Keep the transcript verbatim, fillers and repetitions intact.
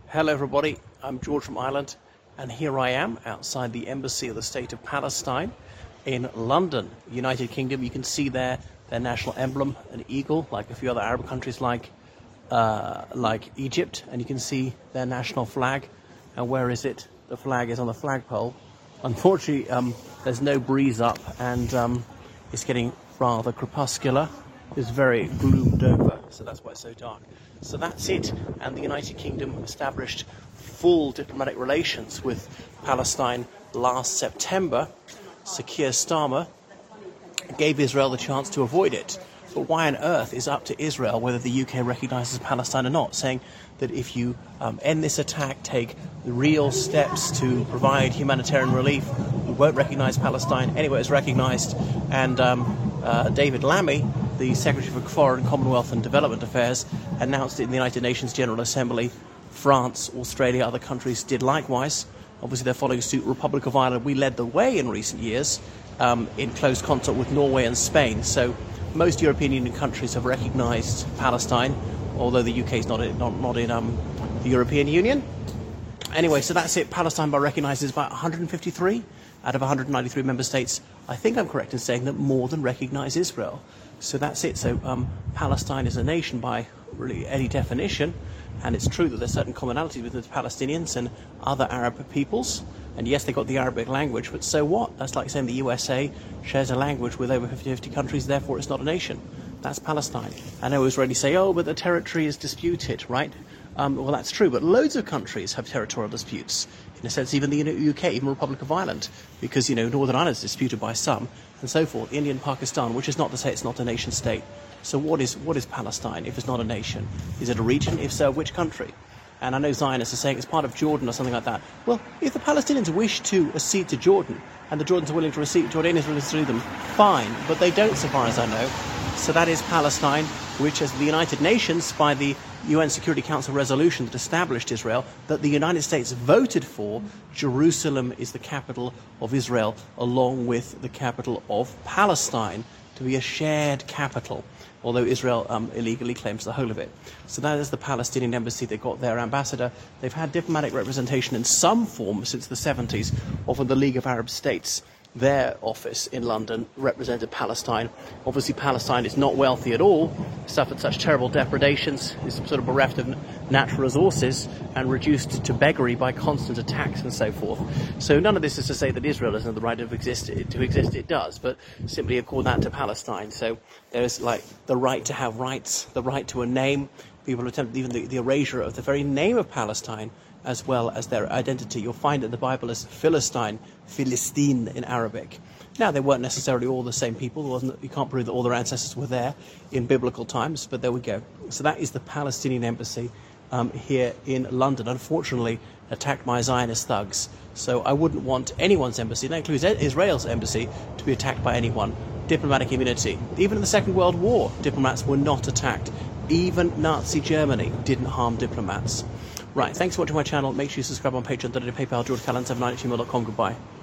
Hello everybody, I'm George from Ireland, and here I am outside the Embassy of the State of Palestine in London, United Kingdom. You can see there their national emblem, an eagle, like a few other Arab countries like uh, like Egypt, and you can see their national flag. And where is it? The flag is on the flagpole. Unfortunately, um, there's no breeze up, and um, it's getting rather crepuscular. It's very gloomed over, so that's why it's so dark. So that's it, and the United Kingdom established full diplomatic relations with Palestine last September. Sir Keir Starmer gave Israel the chance to avoid it. But why on earth is up to Israel whether the U K recognises Palestine or not, saying that if you um, end this attack, take real steps to provide humanitarian relief, we won't recognise Palestine. Anyway, it's recognised, and um, uh, David Lammy, the Secretary for Foreign, Commonwealth and Development Affairs, announced it in the United Nations General Assembly. France, Australia, other countries did likewise. Obviously, they're following suit. Republic of Ireland, we led the way in recent years um, in close concert with Norway and Spain. So most European Union countries have recognised Palestine, although the U K is not in, not, not in um, the European Union. Anyway, so that's it. Palestine recognises about one hundred fifty-three out of one hundred ninety-three member states. I think I'm correct in saying that more than recognise Israel. So that's it. So um, Palestine is a nation by really any definition, and it's true that there's certain commonalities with the Palestinians and other Arab peoples. And yes, they got the Arabic language, but so what? That's like saying the U S A shares a language with over fifty countries, therefore it's not a nation. That's Palestine. I know Israelis say, oh, but the territory is disputed, right? Um, well, that's true, but loads of countries have territorial disputes. In a sense, even the U K, even Republic of Ireland, because, you know, Northern Ireland is disputed by some, and so forth. India and Pakistan, which is not to say it's not a nation state. So what is what is Palestine if it's not a nation? Is it a region? If so, which country? And I know Zionists are saying it's part of Jordan or something like that. Well, if the Palestinians wish to accede to Jordan, and the Jordans are willing to receive, Jordanians are willing to receive them, fine, but they don't, so far as I know. So that is Palestine, which, as the United Nations, by the U N Security Council resolution that established Israel, that the United States voted for, Jerusalem is the capital of Israel, along with the capital of Palestine, to be a shared capital, although Israel um, illegally claims the whole of it. So that is the Palestinian embassy. They've got their ambassador. They've had diplomatic representation in some form since the seventies, often the League of Arab States. Their office in London represented Palestine. Obviously, Palestine is not wealthy at all, suffered such terrible depredations, is sort of bereft of natural resources and reduced to beggary by constant attacks and so forth. So none of this is to say that Israel doesn't have the right to exist. To exist, it does, but simply accord that to Palestine. So there's like the right to have rights, the right to a name. People attempt even the, the erasure of the very name of Palestine, as well as their identity. You'll find in the Bible as Philistine, Philistine in Arabic. Now, they weren't necessarily all the same people. There wasn't, you can't prove that all their ancestors were there in biblical times, but there we go. So that is the Palestinian embassy um, here in London, unfortunately attacked by Zionist thugs. So I wouldn't want anyone's embassy, that includes Israel's embassy, to be attacked by anyone. Diplomatic immunity. Even in the Second World War, diplomats were not attacked. Even Nazi Germany didn't harm diplomats. Right, thanks for watching my channel. Make sure you subscribe on Patreon, PayPal, george callan seven nine at gmail dot com. Goodbye.